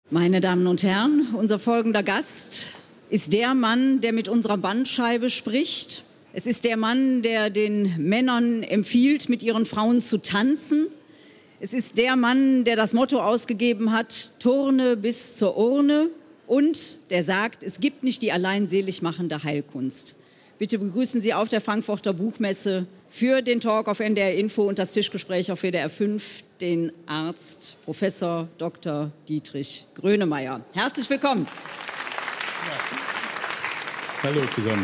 Meine Damen und Herren, unser folgender Gast ist der Mann, der mit unserer Bandscheibe spricht. Es ist der Mann, der den Männern empfiehlt, mit ihren Frauen zu tanzen. Es ist der Mann, der das Motto ausgegeben hat, Turne bis zur Urne. Und der sagt, es gibt nicht die allein selig machende Heilkunst. Bitte begrüßen Sie auf der Frankfurter Buchmesse für den Talk auf NDR Info und das Tischgespräch auf WDR 5 den Arzt Professor Dr. Dietrich Grönemeyer. Herzlich willkommen. Hallo zusammen.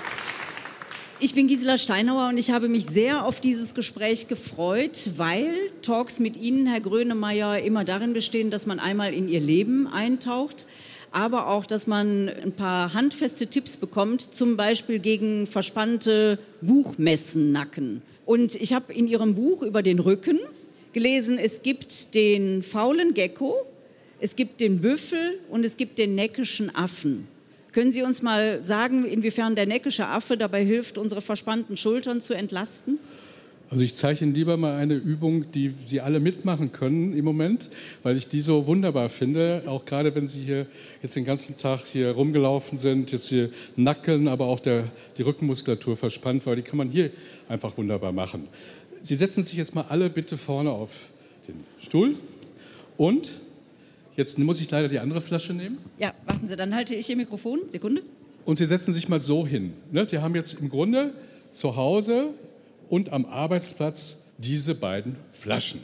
Ich bin Gisela Steinauer und ich habe mich sehr auf dieses Gespräch gefreut, weil Talks mit Ihnen, Herr Grönemeyer, immer darin bestehen, dass man einmal in Ihr Leben eintaucht, aber auch, dass man ein paar handfeste Tipps bekommt, zum Beispiel gegen verspannte Buchmessennacken. Und ich habe in Ihrem Buch über den Rücken gelesen, es gibt den faulen Gecko, es gibt den Büffel und es gibt den neckischen Affen. Können Sie uns mal sagen, inwiefern der neckische Affe dabei hilft, unsere verspannten Schultern zu entlasten? Also ich zeige Ihnen lieber mal eine Übung, die Sie alle mitmachen können im Moment, weil ich die so wunderbar finde, auch gerade wenn Sie hier jetzt den ganzen Tag hier rumgelaufen sind, jetzt hier Nacken, aber auch die Rückenmuskulatur verspannt war, die kann man hier einfach wunderbar machen. Sie setzen sich jetzt mal alle bitte vorne auf den Stuhl und jetzt muss ich leider die andere Flasche nehmen. Ja, warten Sie, dann halte ich Ihr Mikrofon. Sekunde. Und Sie setzen sich mal so hin. Sie haben jetzt im Grunde zu Hause und am Arbeitsplatz diese beiden Flaschen.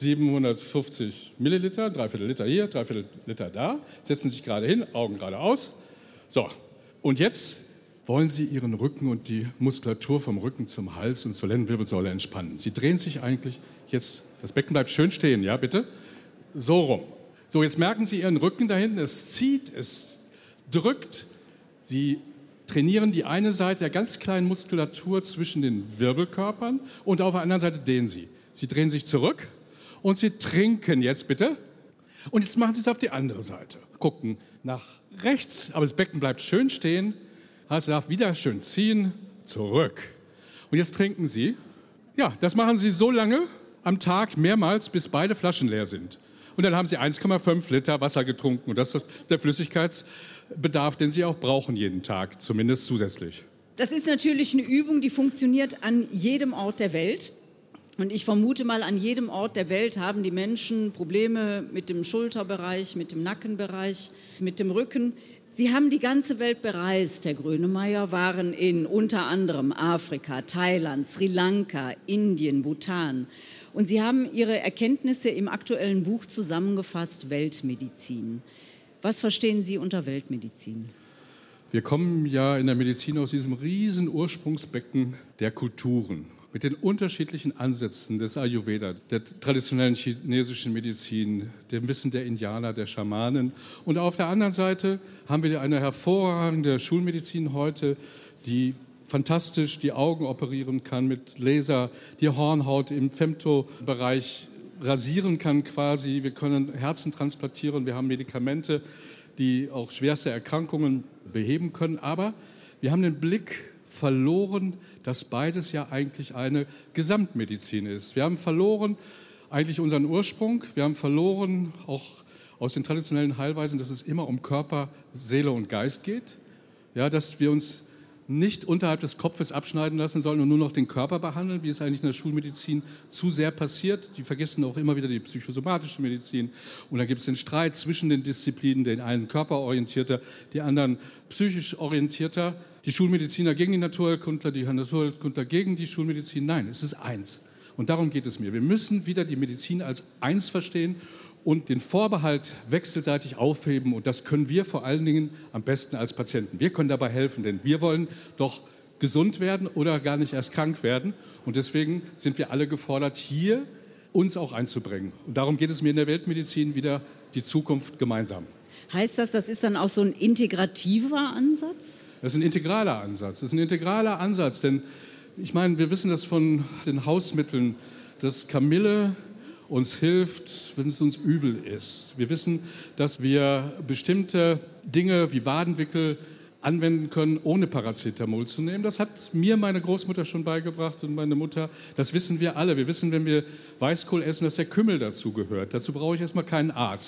750 Milliliter, 3/4 Liter hier, 3/4 Liter da. Setzen sich gerade hin, Augen geradeaus. So, und jetzt wollen Sie Ihren Rücken und die Muskulatur vom Rücken zum Hals und zur Lendenwirbelsäule entspannen. Sie drehen sich eigentlich jetzt, das Becken bleibt schön stehen, ja bitte, so rum. So, jetzt merken Sie Ihren Rücken da hinten, es zieht, es drückt. Sie trainieren die eine Seite der ganz kleinen Muskulatur zwischen den Wirbelkörpern und auf der anderen Seite dehnen Sie. Sie drehen sich zurück und Sie trinken jetzt bitte. Und jetzt machen Sie es auf die andere Seite. Gucken nach rechts, aber das Becken bleibt schön stehen. Also darf wieder schön ziehen, zurück. Und jetzt trinken Sie. Ja, das machen Sie so lange am Tag mehrmals, bis beide Flaschen leer sind. Und dann haben Sie 1,5 Liter Wasser getrunken. Und das ist der Flüssigkeitsbedarf, den Sie auch brauchen jeden Tag, zumindest zusätzlich. Das ist natürlich eine Übung, die funktioniert an jedem Ort der Welt. Und ich vermute mal, an jedem Ort der Welt haben die Menschen Probleme mit dem Schulterbereich, mit dem Nackenbereich, mit dem Rücken. Sie haben die ganze Welt bereist, Herr Grönemeyer, waren in unter anderem Afrika, Thailand, Sri Lanka, Indien, Bhutan. Und Sie haben Ihre Erkenntnisse im aktuellen Buch zusammengefasst, Weltmedizin. Was verstehen Sie unter Weltmedizin? Wir kommen ja in der Medizin aus diesem riesen Ursprungsbecken der Kulturen mit den unterschiedlichen Ansätzen des Ayurveda, der traditionellen chinesischen Medizin, dem Wissen der Indianer, der Schamanen. Und auf der anderen Seite haben wir eine hervorragende Schulmedizin heute, die fantastisch die Augen operieren kann mit Laser, die Hornhaut im Femtobereich rasieren kann quasi. Wir können Herzen transplantieren, wir haben Medikamente, die auch schwerste Erkrankungen beheben können. Aber wir haben den Blick verloren, dass beides ja eigentlich eine Gesamtmedizin ist. Wir haben verloren eigentlich unseren Ursprung. Wir haben verloren auch aus den traditionellen Heilweisen, dass es immer um Körper, Seele und Geist geht. Ja, dass wir uns nicht unterhalb des Kopfes abschneiden lassen sollen und nur noch den Körper behandeln, wie es eigentlich in der Schulmedizin zu sehr passiert. Die vergessen auch immer wieder die psychosomatische Medizin. Und dann gibt es den Streit zwischen den Disziplinen, den einen körperorientierter, die anderen psychisch orientierter. Die Schulmediziner gegen die Naturheilkundler, die Naturheilkundler gegen die Schulmedizin. Nein, es ist eins. Und darum geht es mir. Wir müssen wieder die Medizin als eins verstehen und den Vorbehalt wechselseitig aufheben. Und das können wir vor allen Dingen am besten als Patienten. Wir können dabei helfen, denn wir wollen doch gesund werden oder gar nicht erst krank werden. Und deswegen sind wir alle gefordert, hier uns auch einzubringen. Und darum geht es mir in der Weltmedizin wieder, die Zukunft gemeinsam. Heißt das, das ist dann auch so ein integrativer Ansatz? Das ist ein integraler Ansatz. Das ist ein integraler Ansatz, denn ich meine, wir wissen das von den Hausmitteln, dass Kamille uns hilft, wenn es uns übel ist. Wir wissen, dass wir bestimmte Dinge wie Wadenwickel anwenden können, ohne Paracetamol zu nehmen. Das hat mir meine Großmutter schon beigebracht und meine Mutter. Das wissen wir alle. Wir wissen, wenn wir Weißkohl essen, dass der Kümmel dazu gehört. Dazu brauche ich erstmal keinen Arzt.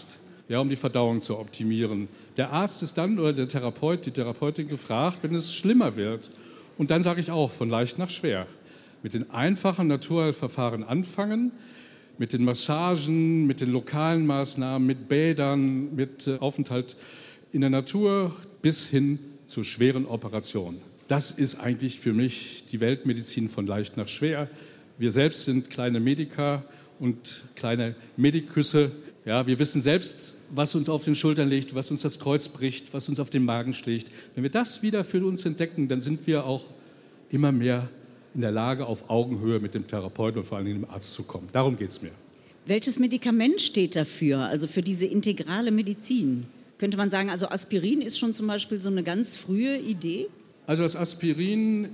ja, um die Verdauung zu optimieren. Der Arzt ist dann oder der Therapeut, die Therapeutin gefragt, wenn es schlimmer wird. Und dann sage ich auch, von leicht nach schwer. Mit den einfachen Naturheilverfahren anfangen, mit den Massagen, mit den lokalen Maßnahmen, mit Bädern, mit Aufenthalt in der Natur bis hin zu schweren Operationen. Das ist eigentlich für mich die Weltmedizin von leicht nach schwer. Wir selbst sind kleine Medica und kleine Mediküsse. Ja, wir wissen selbst, was uns auf den Schultern liegt, was uns das Kreuz bricht, was uns auf den Magen schlägt. Wenn wir das wieder für uns entdecken, dann sind wir auch immer mehr in der Lage, auf Augenhöhe mit dem Therapeuten und vor allem dem Arzt zu kommen. Darum geht es mir. Welches Medikament steht dafür, also für diese integrale Medizin? Könnte man sagen, also Aspirin ist schon zum Beispiel so eine ganz frühe Idee? Also das Aspirin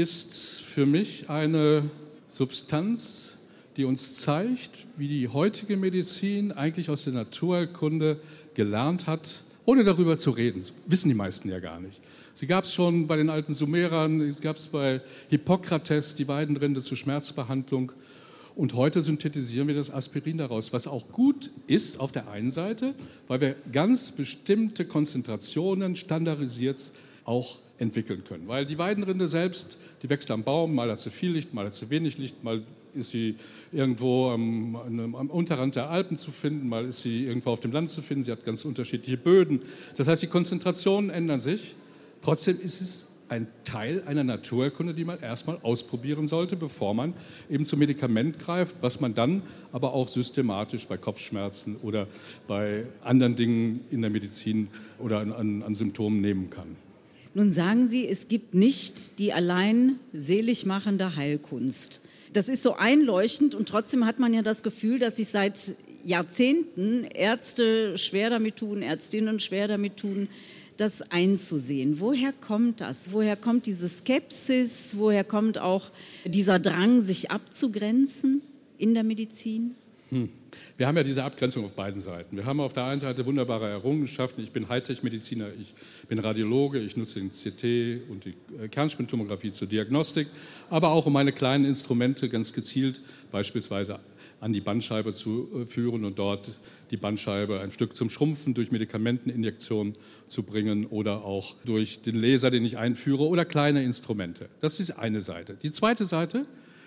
ist für mich eine Substanz, die uns zeigt, wie die heutige Medizin eigentlich aus der Naturheilkunde gelernt hat, ohne darüber zu reden. Das wissen die meisten ja gar nicht. Sie gab es schon bei den alten Sumerern, es gab es bei Hippokrates, die Weidenrinde zur Schmerzbehandlung. Und heute synthetisieren wir das Aspirin daraus, was auch gut ist auf der einen Seite, weil wir ganz bestimmte Konzentrationen standardisiert auch entwickeln können. Weil die Weidenrinde selbst, die wächst am Baum, mal hat sie viel Licht, mal hat sie wenig Licht, mal ist sie irgendwo am Unterrand der Alpen zu finden, mal ist sie irgendwo auf dem Land zu finden, sie hat ganz unterschiedliche Böden. Das heißt, die Konzentrationen ändern sich. Trotzdem ist es ein Teil einer Naturheilkunde, die man erstmal ausprobieren sollte, bevor man eben zum Medikament greift, was man dann aber auch systematisch bei Kopfschmerzen oder bei anderen Dingen in der Medizin oder an Symptomen nehmen kann. Nun sagen Sie, es gibt nicht die allein seligmachende Heilkunst. Das ist so einleuchtend und trotzdem hat man ja das Gefühl, dass sich seit Jahrzehnten Ärzte schwer damit tun, Ärztinnen schwer damit tun, das einzusehen. Woher kommt das? Woher kommt diese Skepsis? Woher kommt auch dieser Drang, sich abzugrenzen in der Medizin? Wir haben ja diese Abgrenzung auf beiden Seiten. Wir haben auf der einen Seite wunderbare Errungenschaften. Ich bin Hightech-Mediziner, ich bin Radiologe, ich nutze den CT und die Kernspintomographie zur Diagnostik, aber auch um meine kleinen Instrumente ganz gezielt beispielsweise an die Bandscheibe zu führen und dort die Bandscheibe ein Stück zum Schrumpfen durch Medikamenteninjektionen zu bringen oder auch durch den Laser, den ich einführe, oder kleine Instrumente. Das ist eine Seite. Die zweite Seite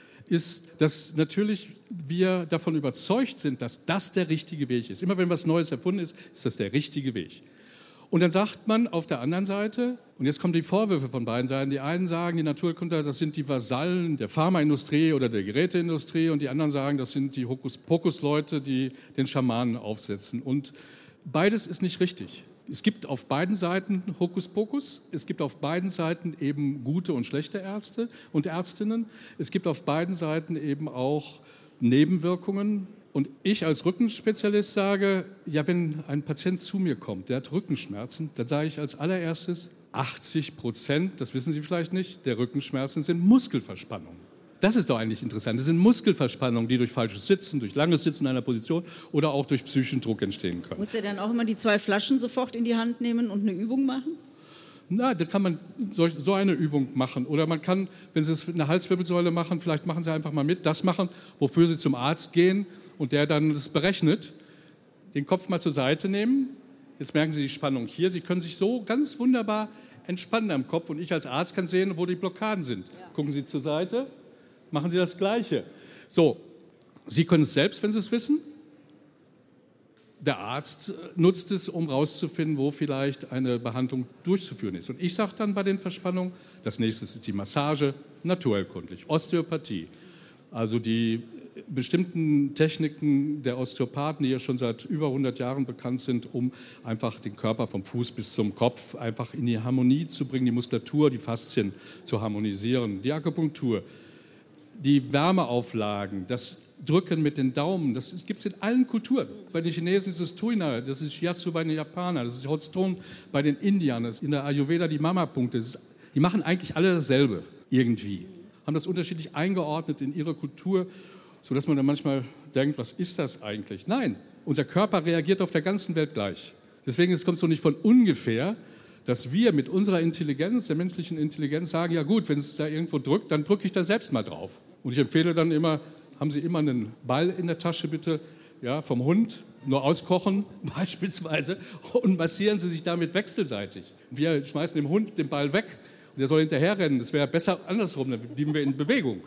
ist, dass natürlich wir davon überzeugt sind, dass das der richtige Weg ist. Immer wenn was Neues erfunden ist, ist das der richtige Weg. Und dann sagt man auf der anderen Seite, und jetzt kommen die Vorwürfe von beiden Seiten, die einen sagen, die Naturheilkundler, das sind die Vasallen der Pharmaindustrie oder der Geräteindustrie, und die anderen sagen, das sind die Hokuspokus-Leute, die den Schamanen aufsetzen. Und beides ist nicht richtig. Es gibt auf beiden Seiten Hokuspokus, es gibt auf beiden Seiten eben gute und schlechte Ärzte und Ärztinnen, es gibt auf beiden Seiten eben auch Nebenwirkungen. Und ich als Rückenspezialist sage, ja, wenn ein Patient zu mir kommt, der hat Rückenschmerzen, dann sage ich als allererstes, 80%, das wissen Sie vielleicht nicht, der Rückenschmerzen sind Muskelverspannungen. Das ist doch eigentlich interessant. Das sind Muskelverspannungen, die durch falsches Sitzen, durch langes Sitzen in einer Position oder auch durch psychischen Druck entstehen können. Muss er dann auch immer die 2 Flaschen sofort in die Hand nehmen und eine Übung machen? Na, da kann man so eine Übung machen. Oder man kann, wenn Sie es eine Halswirbelsäule machen, vielleicht machen Sie einfach mal mit, das machen, wofür Sie zum Arzt gehen und der dann das berechnet, den Kopf mal zur Seite nehmen. Jetzt merken Sie die Spannung hier. Sie können sich so ganz wunderbar entspannen am Kopf und ich als Arzt kann sehen, wo die Blockaden sind. Ja. Gucken Sie zur Seite, machen Sie das Gleiche. So, Sie können es selbst, wenn Sie es wissen. Der Arzt nutzt es, um herauszufinden, wo vielleicht eine Behandlung durchzuführen ist. Und ich sage dann bei den Verspannungen, das nächste ist die Massage, naturheilkundlich, Osteopathie. Also die bestimmten Techniken der Osteopathen, die ja schon seit über 100 Jahren bekannt sind, um einfach den Körper vom Fuß bis zum Kopf einfach in die Harmonie zu bringen, die Muskulatur, die Faszien zu harmonisieren, die Akupunktur, die Wärmeauflagen, das Drücken mit den Daumen, das gibt es in allen Kulturen. Bei den Chinesen ist es Tuina, das ist Shiatsu bei den Japanern, das ist Hotstone bei den Indiern, das ist in der Ayurveda die Mama-Punkte. Die machen eigentlich alle dasselbe irgendwie, haben das unterschiedlich eingeordnet in ihre Kultur, sodass man dann manchmal denkt, was ist das eigentlich? Nein, unser Körper reagiert auf der ganzen Welt gleich. Deswegen kommt es so nicht von ungefähr, dass wir mit unserer Intelligenz, der menschlichen Intelligenz, sagen, ja gut, wenn es da irgendwo drückt, dann drücke ich da selbst mal drauf. Und ich empfehle dann immer, haben Sie immer einen Ball in der Tasche bitte, ja, vom Hund, nur auskochen beispielsweise und massieren sie sich damit wechselseitig. Wir schmeißen dem Hund den Ball weg und der soll hinterherrennen. Das wäre besser andersrum, dann blieben wir in Bewegung.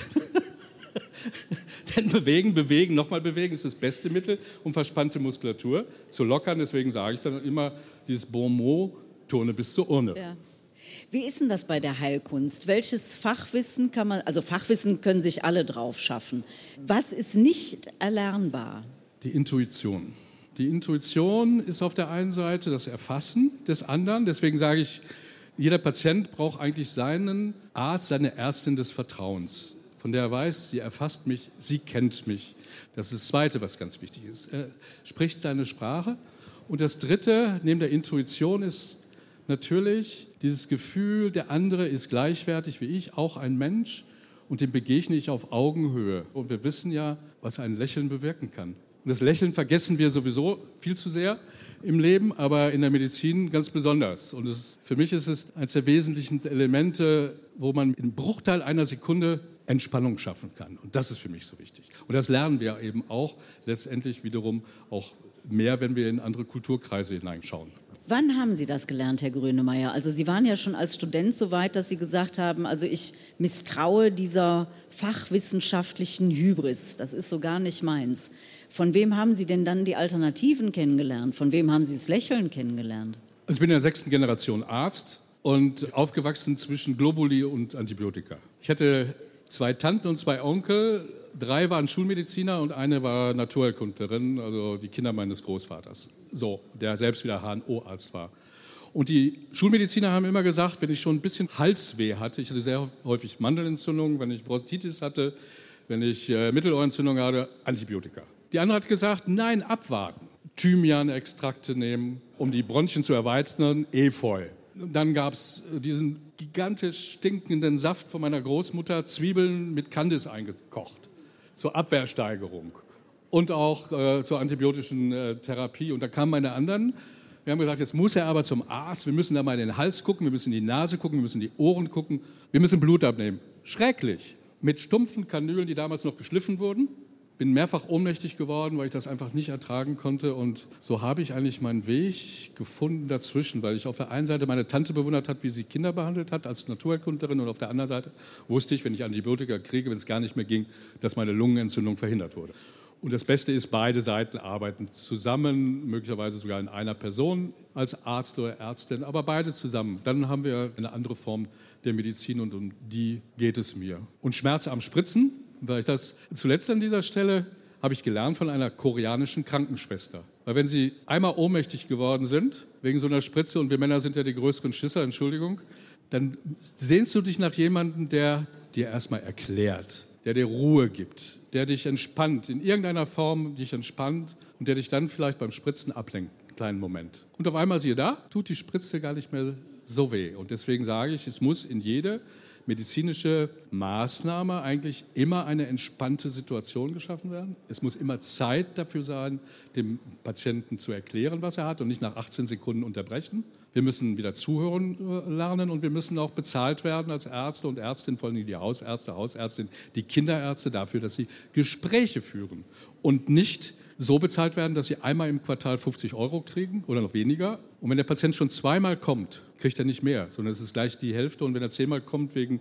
Denn bewegen, nochmal bewegen ist das beste Mittel, um verspannte Muskulatur zu lockern. Deswegen sage ich dann immer dieses Bon mot, Turne bis zur Urne. Ja. Wie ist denn das bei der Heilkunst? Welches Fachwissen kann man, also Fachwissen können sich alle drauf schaffen. Was ist nicht erlernbar? Die Intuition. Die Intuition ist auf der einen Seite das Erfassen des anderen. Deswegen sage ich, jeder Patient braucht eigentlich seinen Arzt, seine Ärztin des Vertrauens, von der er weiß, sie erfasst mich, sie kennt mich. Das ist das Zweite, was ganz wichtig ist. Er spricht seine Sprache. Und das Dritte, neben der Intuition, ist natürlich dieses Gefühl, der andere ist gleichwertig wie ich, auch ein Mensch, und dem begegne ich auf Augenhöhe. Und wir wissen ja, was ein Lächeln bewirken kann. Und das Lächeln vergessen wir sowieso viel zu sehr im Leben, aber in der Medizin ganz besonders. Und für mich ist es eines der wesentlichen Elemente, wo man im Bruchteil einer Sekunde Entspannung schaffen kann. Und das ist für mich so wichtig. Und das lernen wir eben auch letztendlich wiederum auch mehr, wenn wir in andere Kulturkreise hineinschauen. Wann haben Sie das gelernt, Herr Grönemeyer? Also Sie waren ja schon als Student so weit, dass Sie gesagt haben, also ich misstraue dieser fachwissenschaftlichen Hybris. Das ist so gar nicht meins. Von wem haben Sie denn dann die Alternativen kennengelernt? Von wem haben Sie das Lächeln kennengelernt? Ich bin in der 6. Generation Arzt und aufgewachsen zwischen Globuli und Antibiotika. Ich hatte 2 Tanten und 2 Onkel, 3 waren Schulmediziner und eine war Naturheilkundlerin, also die Kinder meines Großvaters, so, der selbst wieder HNO-Arzt war. Und die Schulmediziner haben immer gesagt, wenn ich schon ein bisschen Halsweh hatte, ich hatte sehr häufig Mandelentzündungen, wenn ich Bronchitis hatte, wenn ich Mittelohrentzündung hatte, Antibiotika. Die andere hat gesagt, nein, abwarten. Thymian-Extrakte nehmen, um die Bronchien zu erweitern, Efeu. Dann gab es diesen gigantisch stinkenden Saft von meiner Großmutter, Zwiebeln mit Kandis eingekocht, zur Abwehrsteigerung und auch zur antibiotischen Therapie. Und da kamen meine anderen, wir haben gesagt, jetzt muss er aber zum Arzt, wir müssen da mal in den Hals gucken, wir müssen in die Nase gucken, wir müssen in die Ohren gucken, wir müssen Blut abnehmen. Schrecklich, mit stumpfen Kanülen, die damals noch geschliffen wurden. Bin mehrfach ohnmächtig geworden, weil ich das einfach nicht ertragen konnte. Und so habe ich eigentlich meinen Weg gefunden dazwischen, weil ich auf der einen Seite meine Tante bewundert habe, wie sie Kinder behandelt hat als Naturheilkundlerin. Und auf der anderen Seite wusste ich, wenn ich Antibiotika kriege, wenn es gar nicht mehr ging, dass meine Lungenentzündung verhindert wurde. Und das Beste ist, beide Seiten arbeiten zusammen, möglicherweise sogar in einer Person als Arzt oder Ärztin, aber beide zusammen. Dann haben wir eine andere Form der Medizin und um die geht es mir. Und Schmerz am Spritzen, weil ich das zuletzt an dieser Stelle habe ich gelernt von einer koreanischen Krankenschwester. Weil wenn sie einmal ohnmächtig geworden sind, wegen so einer Spritze, und wir Männer sind ja die größeren Schisser, Entschuldigung, dann sehnst du dich nach jemandem, der dir erstmal erklärt, der dir Ruhe gibt, der dich entspannt, in irgendeiner Form dich entspannt und der dich dann vielleicht beim Spritzen ablenkt, einen kleinen Moment. Und auf einmal, siehe da, tut die Spritze gar nicht mehr so weh. Und deswegen sage ich, es muss in jede medizinische Maßnahme eigentlich immer eine entspannte Situation geschaffen werden. Es muss immer Zeit dafür sein, dem Patienten zu erklären, was er hat und nicht nach 18 Sekunden unterbrechen. Wir müssen wieder zuhören lernen und wir müssen auch bezahlt werden als Ärzte und Ärztinnen, vor allem die Hausärzte, Hausärztinnen, die Kinderärzte dafür, dass sie Gespräche führen und nicht so bezahlt werden, dass sie einmal im Quartal 50 € kriegen oder noch weniger. Und wenn der Patient schon 2-mal kommt, kriegt er nicht mehr, sondern es ist gleich die Hälfte. Und wenn er 10-mal kommt wegen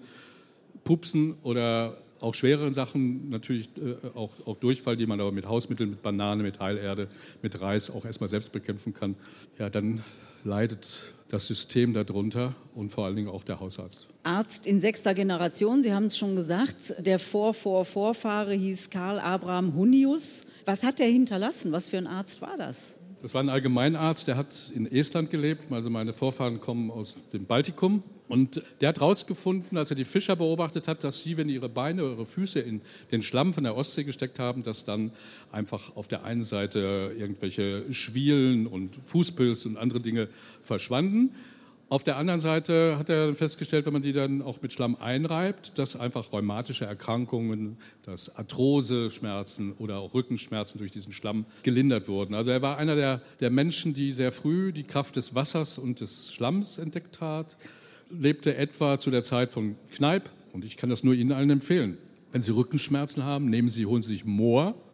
Pupsen oder auch schwereren Sachen, natürlich auch Durchfall, die man aber mit Hausmitteln, mit Banane, mit Heilerde, mit Reis auch erstmal selbst bekämpfen kann, ja, dann leidet das System darunter und vor allen Dingen auch der Hausarzt. Arzt in 6. Generation, Sie haben es schon gesagt, der Vorfahre hieß Karl Abraham Hunnius. Was hat er hinterlassen? Was für ein Arzt war das? Das war ein Allgemeinarzt, der hat in Estland gelebt, also meine Vorfahren kommen aus dem Baltikum. Und der hat herausgefunden, als er die Fischer beobachtet hat, dass sie, wenn ihre Beine, ihre Füße in den Schlamm von der Ostsee gesteckt haben, dass dann einfach auf der einen Seite irgendwelche Schwielen und Fußpilz und andere Dinge verschwanden. Auf der anderen Seite hat er festgestellt, wenn man die dann auch mit Schlamm einreibt, dass einfach rheumatische Erkrankungen, dass Arthrose-Schmerzen oder auch Rückenschmerzen durch diesen Schlamm gelindert wurden. Also er war einer der Menschen, die sehr früh die Kraft des Wassers und des Schlamms entdeckt hat, lebte etwa zu der Zeit von Kneipp und ich kann das nur Ihnen allen empfehlen. Wenn Sie Rückenschmerzen haben, holen Sie sich Moor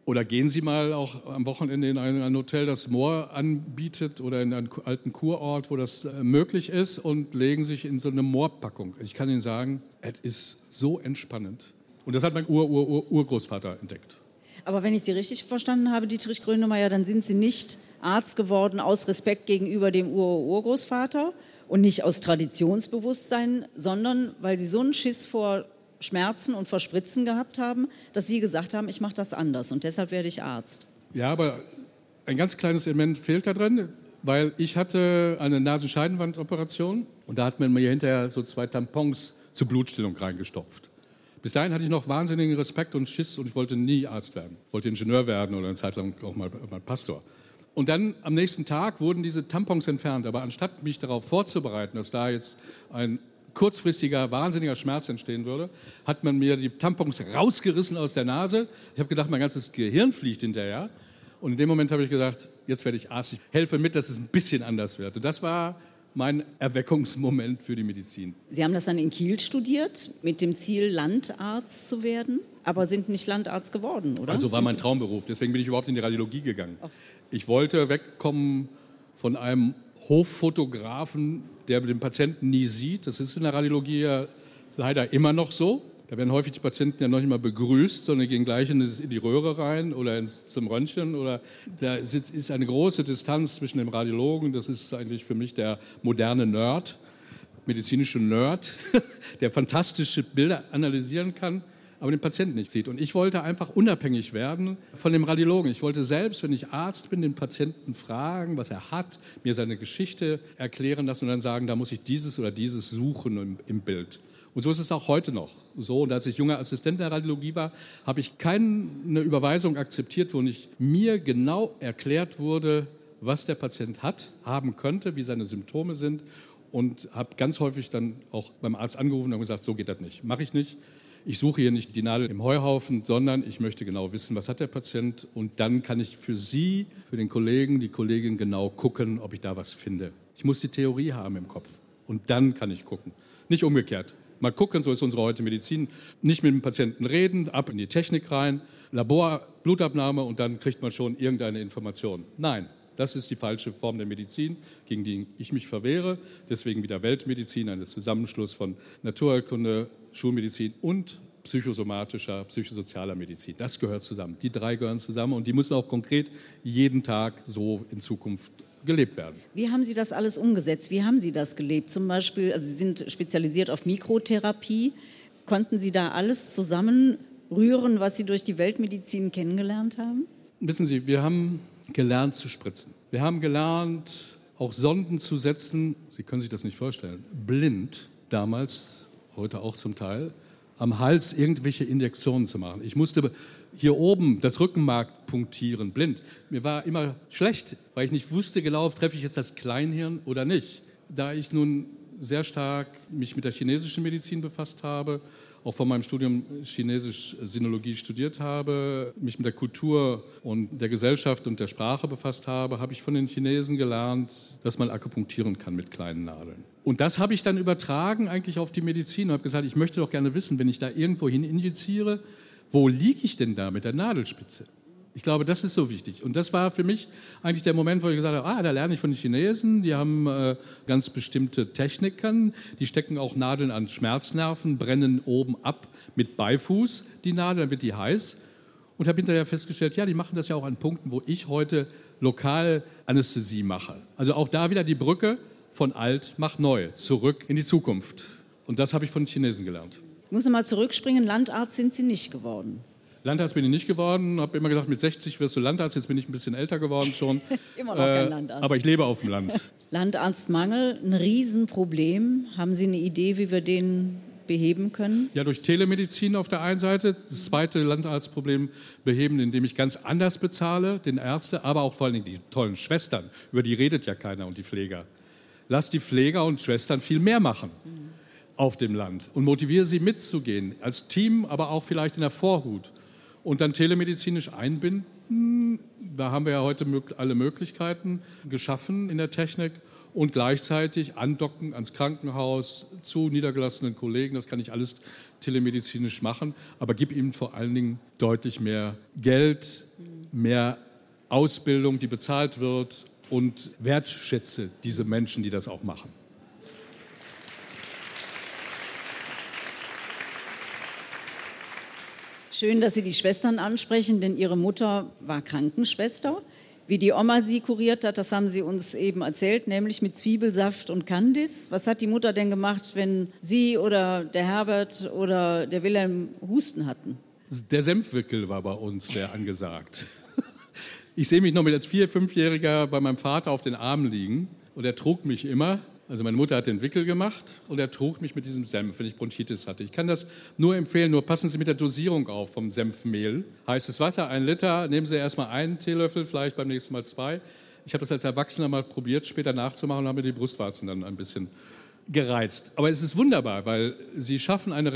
Oder gehen Sie mal auch am Wochenende in ein Hotel, das Moor anbietet oder in einen alten Kurort, wo das möglich ist und legen sich in so eine Moorpackung. Ich kann Ihnen sagen, es ist so entspannend. Und das hat mein Urgroßvater entdeckt. Aber wenn ich Sie richtig verstanden habe, Dietrich Grönemeyer, dann sind Sie nicht Arzt geworden aus Respekt gegenüber dem Urgroßvater und nicht aus Traditionsbewusstsein, sondern weil Sie so einen Schiss vor Schmerzen und vor Spritzen gehabt haben, dass Sie gesagt haben, ich mache das anders und deshalb werde ich Arzt. Ja, aber ein ganz kleines Element fehlt da drin, weil ich hatte eine Nasenscheidenwandoperation und da hat man mir hinterher so 2 Tampons zur Blutstillung reingestopft. Bis dahin hatte ich noch wahnsinnigen Respekt und Schiss und ich wollte nie Arzt werden. Ich wollte Ingenieur werden oder eine Zeit lang auch mal Pastor. Und dann am nächsten Tag wurden diese Tampons entfernt, aber anstatt mich darauf vorzubereiten, dass da jetzt ein kurzfristiger, wahnsinniger Schmerz entstehen würde, hat man mir die Tampons rausgerissen aus der Nase. Ich habe gedacht, mein ganzes Gehirn fliegt hinterher. Und in dem Moment habe ich gedacht, jetzt werde ich Arzt. Ich helfe mit, dass es ein bisschen anders wird. Und das war mein Erweckungsmoment für die Medizin. Sie haben das dann in Kiel studiert, mit dem Ziel, Landarzt zu werden, aber sind nicht Landarzt geworden, oder? Also war mein Traumberuf. Deswegen bin ich überhaupt in die Radiologie gegangen. Ich wollte wegkommen von einem Hoffotografen, der den Patienten nie sieht. Das ist in der Radiologie ja leider immer noch so. Da werden häufig die Patienten ja noch nicht mal begrüßt, sondern gehen gleich in die Röhre rein oder zum Röntgen. Oder da ist eine große Distanz zwischen dem Radiologen, das ist eigentlich für mich der moderne Nerd, medizinische Nerd, der fantastische Bilder analysieren kann, aber den Patienten nicht sieht. Und ich wollte einfach unabhängig werden von dem Radiologen. Ich wollte selbst, wenn ich Arzt bin, den Patienten fragen, was er hat, mir seine Geschichte erklären lassen und dann sagen, da muss ich dieses oder dieses suchen im Bild. Und so ist es auch heute noch so. Und als ich junger Assistent der Radiologie war, habe ich keine Überweisung akzeptiert, wo nicht mir genau erklärt wurde, was der Patient haben könnte, wie seine Symptome sind. Und habe ganz häufig dann auch beim Arzt angerufen und gesagt, so geht das nicht, mache ich nicht. Ich suche hier nicht die Nadel im Heuhaufen, sondern ich möchte genau wissen, was hat der Patient. Und dann kann ich für Sie, für den Kollegen, die Kollegin genau gucken, ob ich da was finde. Ich muss die Theorie haben im Kopf. Und dann kann ich gucken. Nicht umgekehrt. Mal gucken, so ist unsere heutige Medizin. Nicht mit dem Patienten reden, ab in die Technik rein, Labor, Blutabnahme und dann kriegt man schon irgendeine Information. Nein, das ist die falsche Form der Medizin, gegen die ich mich verwehre. Deswegen wieder Weltmedizin, ein Zusammenschluss von Naturheilkunde, Schulmedizin und psychosozialer Medizin. Das gehört zusammen. Die 3 gehören zusammen und die müssen auch konkret jeden Tag so in Zukunft gelebt werden. Wie haben Sie das alles umgesetzt? Wie haben Sie das gelebt? Zum Beispiel, also Sie sind spezialisiert auf Mikrotherapie. Konnten Sie da alles zusammenrühren, was Sie durch die Weltmedizin kennengelernt haben? Wissen Sie, wir haben gelernt zu spritzen. Wir haben gelernt, auch Sonden zu setzen. Sie können sich das nicht vorstellen. Blind, damals, heute auch zum Teil, am Hals irgendwelche Injektionen zu machen. Ich musste hier oben das Rückenmark punktieren, blind. Mir war immer schlecht, weil ich nicht wusste genau, treffe ich jetzt das Kleinhirn oder nicht. Da ich nun sehr stark mich mit der chinesischen Medizin befasst habe, auch von meinem Studium Chinesisch Sinologie studiert habe, mich mit der Kultur und der Gesellschaft und der Sprache befasst habe, habe ich von den Chinesen gelernt, dass man akupunktieren kann mit kleinen Nadeln. Und das habe ich dann übertragen eigentlich auf die Medizin und habe gesagt, ich möchte doch gerne wissen, wenn ich da irgendwo hin injiziere, wo liege ich denn da mit der Nadelspitze? Ich glaube, das ist so wichtig. Und das war für mich eigentlich der Moment, wo ich gesagt habe, da lerne ich von den Chinesen, die haben ganz bestimmte Techniken, die stecken auch Nadeln an Schmerznerven, brennen oben ab mit Beifuß die Nadel, dann wird die heiß. Und habe hinterher festgestellt, ja, die machen das ja auch an Punkten, wo ich heute lokal Anästhesie mache. Also auch da wieder die Brücke von alt macht neu, zurück in die Zukunft. Und das habe ich von den Chinesen gelernt. Ich muss noch mal zurückspringen, Landarzt sind Sie nicht geworden. Landarzt bin ich nicht geworden, habe immer gesagt, mit 60 wirst du Landarzt, jetzt bin ich ein bisschen älter geworden schon. Immer noch kein Landarzt. Aber ich lebe auf dem Land. Landarztmangel, ein Riesenproblem. Haben Sie eine Idee, wie wir den beheben können? Ja, durch Telemedizin auf der einen Seite. Das zweite Landarztproblem beheben, indem ich ganz anders bezahle, den Ärzte, aber auch vor allem die tollen Schwestern. Über die redet ja keiner und die Pfleger. Lass die Pfleger und Schwestern viel mehr machen auf dem Land und motiviere sie mitzugehen, als Team, aber auch vielleicht in der Vorhut. Und dann telemedizinisch einbinden, da haben wir ja heute alle Möglichkeiten geschaffen in der Technik und gleichzeitig andocken ans Krankenhaus, zu niedergelassenen Kollegen. Das kann ich alles telemedizinisch machen, aber gib ihnen vor allen Dingen deutlich mehr Geld, mehr Ausbildung, die bezahlt wird und wertschätze diese Menschen, die das auch machen. Schön, dass Sie die Schwestern ansprechen, denn Ihre Mutter war Krankenschwester. Wie die Oma sie kuriert hat, das haben Sie uns eben erzählt, nämlich mit Zwiebelsaft und Kandis. Was hat die Mutter denn gemacht, wenn Sie oder der Herbert oder der Wilhelm Husten hatten? Der Senfwickel war bei uns sehr angesagt. Ich sehe mich noch als 4-, 5-Jähriger bei meinem Vater auf den Armen liegen und er trug mich immer. Also meine Mutter hat den Wickel gemacht und er trug mich mit diesem Senf, wenn ich Bronchitis hatte. Ich kann das nur empfehlen, nur passen Sie mit der Dosierung auf vom Senfmehl. Heißes Wasser, 1 Liter, nehmen Sie erstmal 1 Teelöffel, vielleicht beim nächsten Mal 2. Ich habe das als Erwachsener mal probiert, später nachzumachen und habe mir die Brustwarzen dann ein bisschen gereizt. Aber es ist wunderbar, weil Sie schaffen einen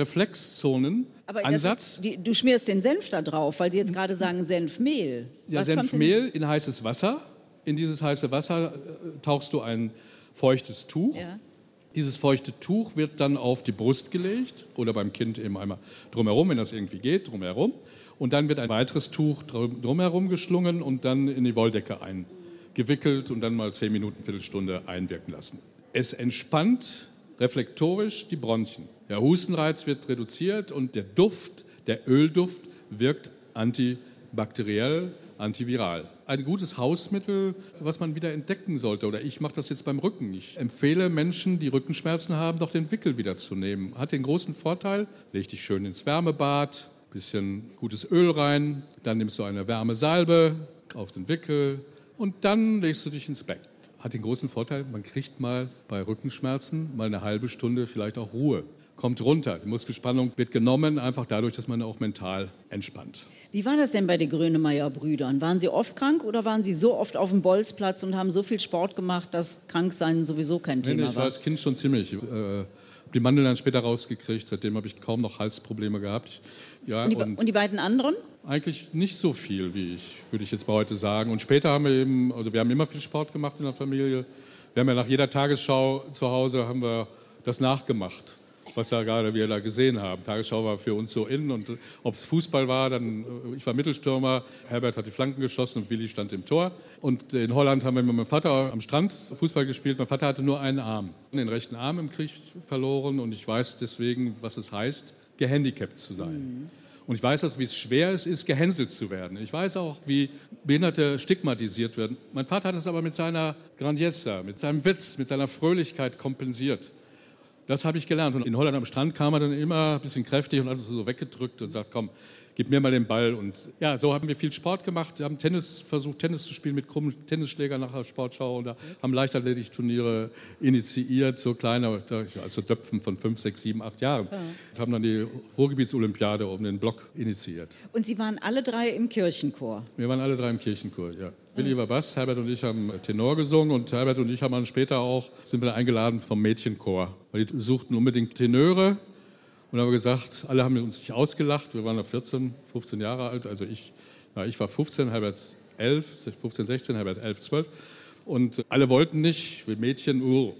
Reflexzonenansatz. Du schmierst den Senf da drauf, weil Sie jetzt gerade sagen Senfmehl. Ja, Senfmehl in heißes Wasser. In dieses heiße Wasser tauchst du ein feuchtes Tuch. Ja. Dieses feuchte Tuch wird dann auf die Brust gelegt oder beim Kind eben einmal drumherum, wenn das irgendwie geht, drumherum. Und dann wird ein weiteres Tuch drumherum geschlungen und dann in die Wolldecke eingewickelt und dann mal 10 Minuten, Viertelstunde einwirken lassen. Es entspannt reflektorisch die Bronchien. Der Hustenreiz wird reduziert und der Duft, der Ölduft, wirkt antibakteriell, antiviral. Ein gutes Hausmittel, was man wieder entdecken sollte. Oder ich mache das jetzt beim Rücken. Ich empfehle Menschen, die Rückenschmerzen haben, doch den Wickel wieder zu nehmen. Hat den großen Vorteil, leg dich schön ins Wärmebad, bisschen gutes Öl rein, dann nimmst du eine Wärmesalbe auf den Wickel und dann legst du dich ins Bett. Hat den großen Vorteil, man kriegt mal bei Rückenschmerzen mal eine halbe Stunde vielleicht auch Ruhe. Kommt runter, die Muskelspannung wird genommen, einfach dadurch, dass man auch mental entspannt. Wie war das denn bei den Grönemeyer-Brüdern? Waren Sie oft krank oder waren Sie so oft auf dem Bolzplatz und haben so viel Sport gemacht, dass Kranksein sowieso kein Thema war? Ich war als Kind schon ziemlich. Ich habe die Mandeln dann später rausgekriegt, seitdem habe ich kaum noch Halsprobleme gehabt. Ja, und die beiden anderen? Eigentlich nicht so viel, würde ich jetzt mal heute sagen. Und später haben wir haben immer viel Sport gemacht in der Familie. Wir haben ja nach jeder Tagesschau zu Hause haben wir das nachgemacht, was wir da gesehen haben. Tagesschau war für uns so in und ob es Fußball war, ich war Mittelstürmer, Herbert hat die Flanken geschossen und Willi stand im Tor. Und in Holland haben wir mit meinem Vater am Strand Fußball gespielt. Mein Vater hatte nur einen Arm, den rechten Arm im Krieg verloren und ich weiß deswegen, was es heißt, gehandicapt zu sein. Und ich weiß auch, wie schwer es ist, gehänselt zu werden. Ich weiß auch, wie Behinderte stigmatisiert werden. Mein Vater hat es aber mit seiner Grandezza, mit seinem Witz, mit seiner Fröhlichkeit kompensiert. Das habe ich gelernt. Und in Holland am Strand kam er dann immer ein bisschen kräftig und hat uns so weggedrückt und sagt, komm, gib mir mal den Ball. Und ja, so haben wir viel Sport gemacht. Wir haben versucht, Tennis zu spielen mit krummen Tennisschlägern nach der Sportschau. Und haben Leichtathletikturniere initiiert, so kleine, also Döpfen von 5, 6, 7, 8 Jahren. Ja. Und haben dann die Ruhrgebietsolympiade um den Block initiiert. Und Sie waren alle 3 im Kirchenchor? Wir waren alle 3 im Kirchenchor, ja. Willi war Bass, Herbert und ich haben Tenor gesungen und Herbert und ich haben dann später sind wir eingeladen vom Mädchenchor. Weil die suchten unbedingt Tenöre und haben gesagt, alle haben uns nicht ausgelacht, wir waren 14, 15 Jahre alt, also ich war 15, Herbert 11, 15, 16, Herbert 11, 12 und alle wollten nicht, wir Mädchen,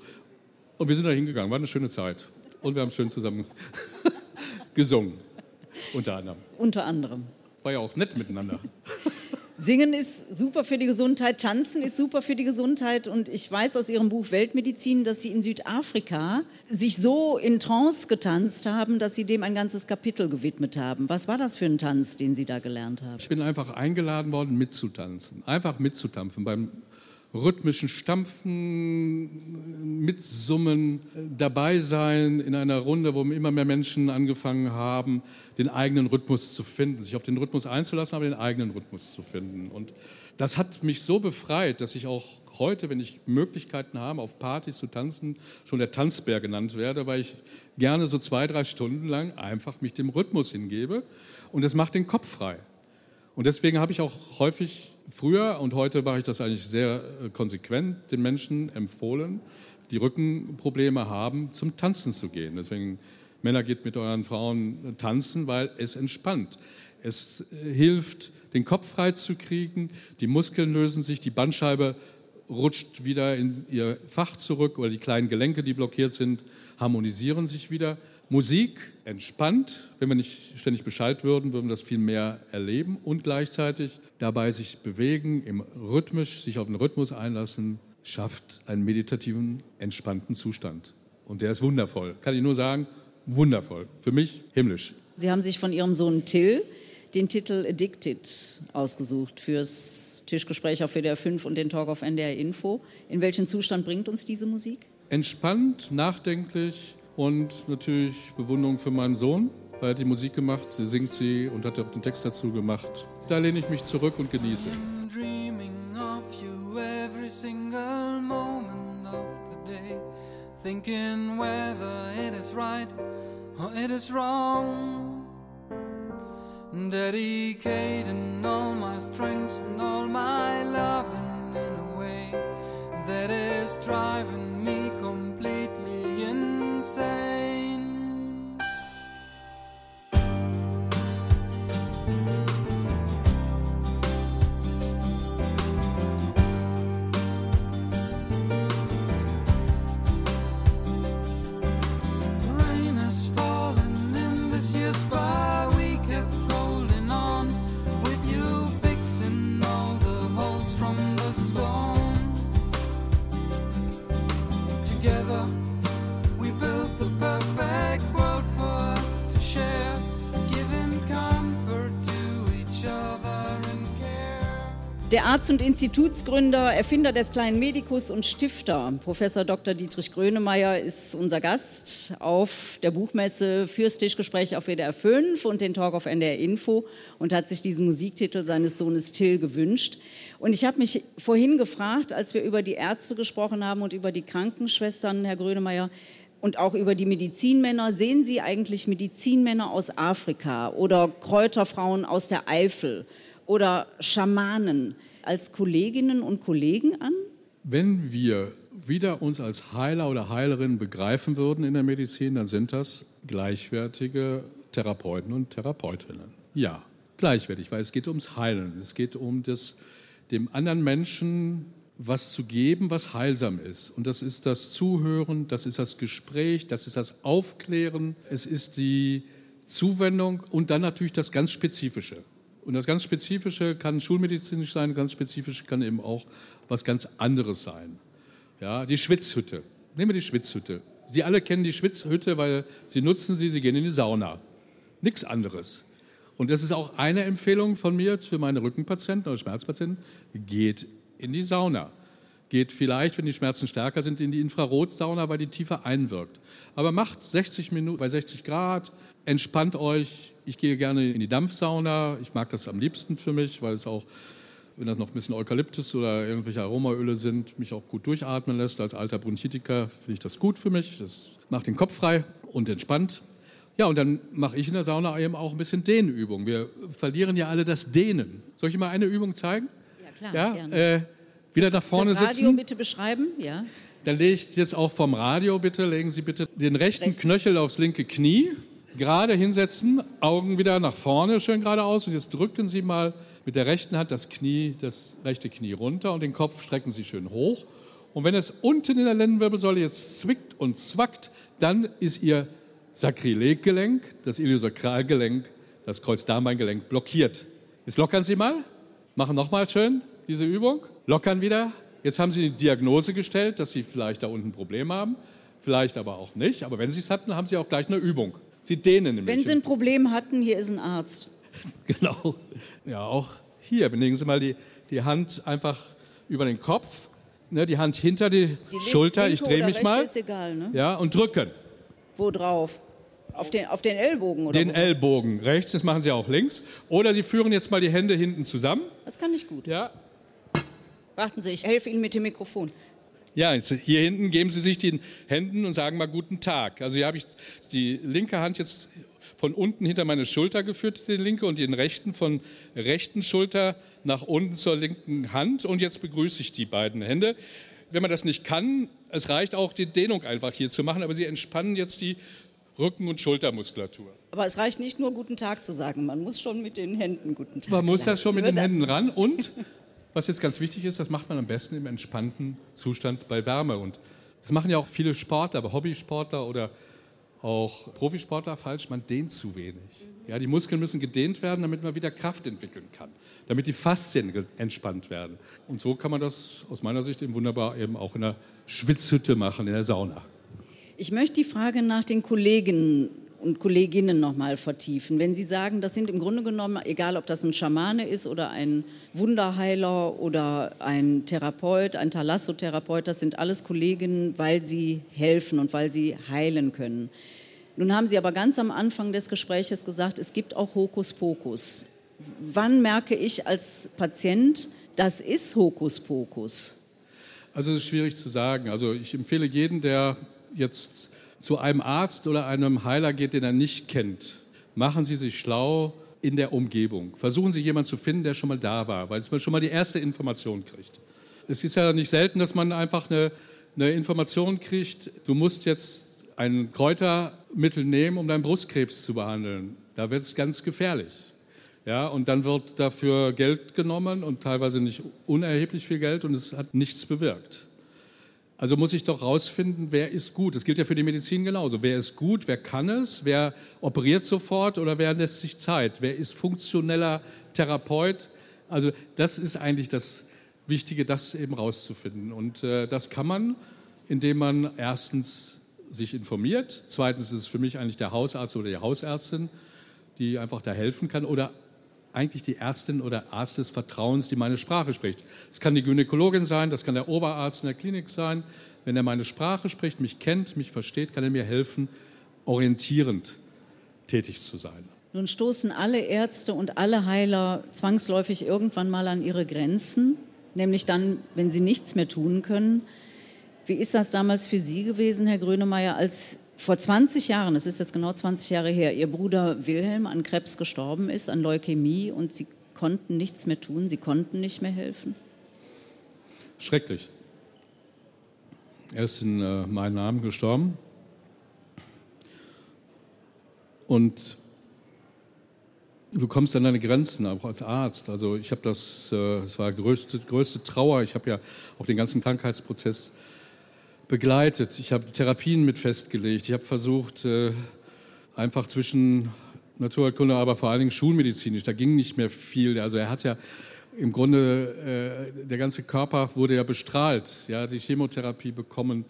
Und wir sind da hingegangen, war eine schöne Zeit und wir haben schön zusammen gesungen, unter anderem. Unter anderem. War ja auch nett miteinander. Singen ist super für die Gesundheit, Tanzen ist super für die Gesundheit und ich weiß aus Ihrem Buch Weltmedizin, dass Sie in Südafrika sich so in Trance getanzt haben, dass Sie dem ein ganzes Kapitel gewidmet haben. Was war das für ein Tanz, den Sie da gelernt haben? Ich bin einfach eingeladen worden, mitzutanzen, einfach mitzutampfen beim rhythmischen Stampfen, Mitsummen, dabei sein in einer Runde, wo immer mehr Menschen angefangen haben, den eigenen Rhythmus zu finden, sich auf den Rhythmus einzulassen, aber den eigenen Rhythmus zu finden. Und das hat mich so befreit, dass ich auch heute, wenn ich Möglichkeiten habe, auf Partys zu tanzen, schon der Tanzbär genannt werde, weil ich gerne so 2, 3 Stunden lang einfach mich dem Rhythmus hingebe und das macht den Kopf frei. Und deswegen habe ich auch häufig früher und heute mache ich das eigentlich sehr konsequent den Menschen empfohlen, die Rückenprobleme haben, zum Tanzen zu gehen. Deswegen, Männer, geht mit euren Frauen tanzen, weil es entspannt. Es hilft, den Kopf frei zu kriegen, die Muskeln lösen sich, die Bandscheibe rutscht wieder in ihr Fach zurück oder die kleinen Gelenke, die blockiert sind, harmonisieren sich wieder. Musik entspannt, wenn wir nicht ständig Bescheid würden wir das viel mehr erleben und gleichzeitig dabei sich bewegen, sich auf den Rhythmus einlassen, schafft einen meditativen, entspannten Zustand. Und der ist wundervoll, kann ich nur sagen, wundervoll. Für mich himmlisch. Sie haben sich von Ihrem Sohn Till den Titel Addicted ausgesucht fürs Tischgespräch auf WDR 5 und den Talk auf NDR Info. In welchen Zustand bringt uns diese Musik? Entspannt, nachdenklich und natürlich Bewunderung für meinen Sohn, weil er hat die Musik gemacht, sie singt sie und hat auch den Text dazu gemacht. Da lehne ich mich zurück und genieße. I'm dreaming of you every single moment of the day, thinking whether it is right or it is wrong. Dedicating all my strengths and all my loving in a way that is driving me completely insane. Rain has fallen in this year's spa. We kept holding on with you, fixing all the holes from the storm. Together we built the perfect world for us to share, giving comfort to each other and care. Der Arzt und Institutsgründer, Erfinder des kleinen Medikus und Stifter, Professor Dr. Dietrich Grönemeyer, ist unser Gast auf der Buchmesse fürs Tischgespräch auf WDR 5 und den Talk auf NDR Info und hat sich diesen Musiktitel seines Sohnes Till gewünscht. Und ich habe mich vorhin gefragt, als wir über die Ärzte gesprochen haben und über die Krankenschwestern, Herr Grönemeyer, und auch über die Medizinmänner, sehen Sie eigentlich Medizinmänner aus Afrika oder Kräuterfrauen aus der Eifel oder Schamanen als Kolleginnen und Kollegen an? Wenn wir wieder uns als Heiler oder Heilerin begreifen würden in der Medizin, dann sind das gleichwertige Therapeuten und Therapeutinnen. Ja, gleichwertig, weil es geht ums Heilen. Es geht um dem anderen Menschen was zu geben, was heilsam ist. Und das ist das Zuhören, das ist das Gespräch, das ist das Aufklären, es ist die Zuwendung und dann natürlich das ganz Spezifische. Und das ganz Spezifische kann schulmedizinisch sein, ganz Spezifische kann eben auch was ganz anderes sein. Ja, die Schwitzhütte. Nehmen wir die Schwitzhütte. Sie alle kennen die Schwitzhütte, weil sie nutzen sie gehen in die Sauna. Nichts anderes. Und das ist auch eine Empfehlung von mir für meine Rückenpatienten oder Schmerzpatienten. Geht in die Sauna. Geht vielleicht, wenn die Schmerzen stärker sind, in die Infrarotsauna, weil die tiefer einwirkt. Aber macht 60 Minuten bei 60 Grad, entspannt euch. Ich gehe gerne in die Dampfsauna. Ich mag das am liebsten für mich, weil es auch, wenn das noch ein bisschen Eukalyptus oder irgendwelche Aromaöle sind, mich auch gut durchatmen lässt. Als alter Bronchitiker finde ich das gut für mich. Das macht den Kopf frei und entspannt. Ja, und dann mache ich in der Sauna eben auch ein bisschen Dehnübungen. Wir verlieren ja alle das Dehnen. Soll ich mal eine Übung zeigen? Ja, klar, gerne. Wieder nach vorne sitzen. Das Radio bitte beschreiben, ja. Dann lege ich jetzt auch vom Radio bitte, legen Sie bitte den rechten Knöchel aufs linke Knie, gerade hinsetzen, Augen wieder nach vorne, schön geradeaus und jetzt drücken Sie mal mit der rechten Hand das rechte Knie runter und den Kopf strecken Sie schön hoch. Und wenn es unten in der Lendenwirbelsäule jetzt zwickt und zwackt, dann ist Ihr Sakrileggelenk, das Iliosakralgelenk, das Kreuzdarmbeingelenk blockiert. Jetzt lockern Sie mal, machen nochmal schön diese Übung, lockern wieder. Jetzt haben Sie die Diagnose gestellt, dass Sie vielleicht da unten ein Problem haben, vielleicht aber auch nicht. Aber wenn Sie es hatten, haben Sie auch gleich eine Übung. Sie dehnen nämlich. Wenn Sie ein Problem hatten, hier ist ein Arzt. Genau. Ja, auch hier. Legen Sie mal die Hand einfach über den Kopf, ne, die Hand hinter die Schulter. Ich drehe mich mal. Ist egal, ne? Ja, und drücken. Wo drauf? Auf den Ellbogen, oder? Den Ellbogen rechts, das machen Sie auch links. Oder Sie führen jetzt mal die Hände hinten zusammen. Das kann ich gut. Ja. Warten Sie, ich helfe Ihnen mit dem Mikrofon. Ja, jetzt hier hinten geben Sie sich den Händen und sagen mal guten Tag. Also hier habe ich die linke Hand jetzt von unten hinter meine Schulter geführt, den linke, und den rechten von rechten Schulter nach unten zur linken Hand. Und jetzt begrüße ich die beiden Hände. Wenn man das nicht kann, es reicht auch, die Dehnung einfach hier zu machen, aber Sie entspannen jetzt die Rücken- und Schultermuskulatur. Aber es reicht nicht nur guten Tag zu sagen, man muss schon mit den Händen guten Tag sagen. Man muss das schon mit den Händen ran und Was jetzt ganz wichtig ist, das macht man am besten im entspannten Zustand bei Wärme. Und das machen ja auch viele Sportler, aber Hobbysportler oder auch Profisportler falsch, man dehnt zu wenig. Ja, die Muskeln müssen gedehnt werden, damit man wieder Kraft entwickeln kann, damit die Faszien entspannt werden. Und so kann man das aus meiner Sicht eben wunderbar eben auch in der Schwitzhütte machen, in der Sauna. Ich möchte die Frage nach den Kollegen und Kolleginnen noch mal vertiefen. Wenn Sie sagen, das sind im Grunde genommen, egal ob das ein Schamane ist oder ein Wunderheiler oder ein Therapeut, ein Thalassotherapeut, das sind alles Kolleginnen, weil sie helfen und weil sie heilen können. Nun haben Sie aber ganz am Anfang des Gespräches gesagt, es gibt auch Hokuspokus. Wann merke ich als Patient, das ist Hokuspokus? Also es ist schwierig zu sagen. Also ich empfehle jedem, der jetzt zu einem Arzt oder einem Heiler geht, den er nicht kennt, machen Sie sich schlau in der Umgebung. Versuchen Sie jemanden zu finden, der schon mal da war, weil man schon mal die erste Information kriegt. Es ist ja nicht selten, dass man einfach eine Information kriegt, du musst jetzt ein Kräutermittel nehmen, um deinen Brustkrebs zu behandeln. Da wird es ganz gefährlich. Ja, und dann wird dafür Geld genommen und teilweise nicht unerheblich viel Geld und es hat nichts bewirkt. Also muss ich doch rausfinden, wer ist gut. Das gilt ja für die Medizin genauso. Wer ist gut, wer kann es, wer operiert sofort oder wer lässt sich Zeit? Wer ist funktioneller Therapeut? Also das ist eigentlich das Wichtige, das eben rauszufinden. Und das kann man, indem man erstens sich informiert. Zweitens ist es für mich eigentlich der Hausarzt oder die Hausärztin, die einfach da helfen kann. Oder eigentlich die Ärztin oder Arzt des Vertrauens, die meine Sprache spricht. Das kann die Gynäkologin sein, das kann der Oberarzt in der Klinik sein. Wenn er meine Sprache spricht, mich kennt, mich versteht, kann er mir helfen, orientierend tätig zu sein. Nun stoßen alle Ärzte und alle Heiler zwangsläufig irgendwann mal an ihre Grenzen, nämlich dann, wenn sie nichts mehr tun können. Wie ist das damals für Sie gewesen, Herr Grönemeyer, als vor 20 Jahren, es ist jetzt genau 20 Jahre her, Ihr Bruder Wilhelm an Krebs gestorben ist, an Leukämie, und Sie konnten nichts mehr tun, Sie konnten nicht mehr helfen? Schrecklich. Er ist in meinem Namen gestorben. Und du kommst an deine Grenzen, auch als Arzt. Also ich habe das war größte Trauer. Ich habe ja auch den ganzen Krankheitsprozess begleitet. Ich habe Therapien mit festgelegt. Ich habe versucht, einfach zwischen Naturheilkunde, aber vor allen Dingen schulmedizinisch, da ging nicht mehr viel. Also er hat ja im Grunde, der ganze Körper wurde ja bestrahlt. Ja, die Chemotherapie bekommen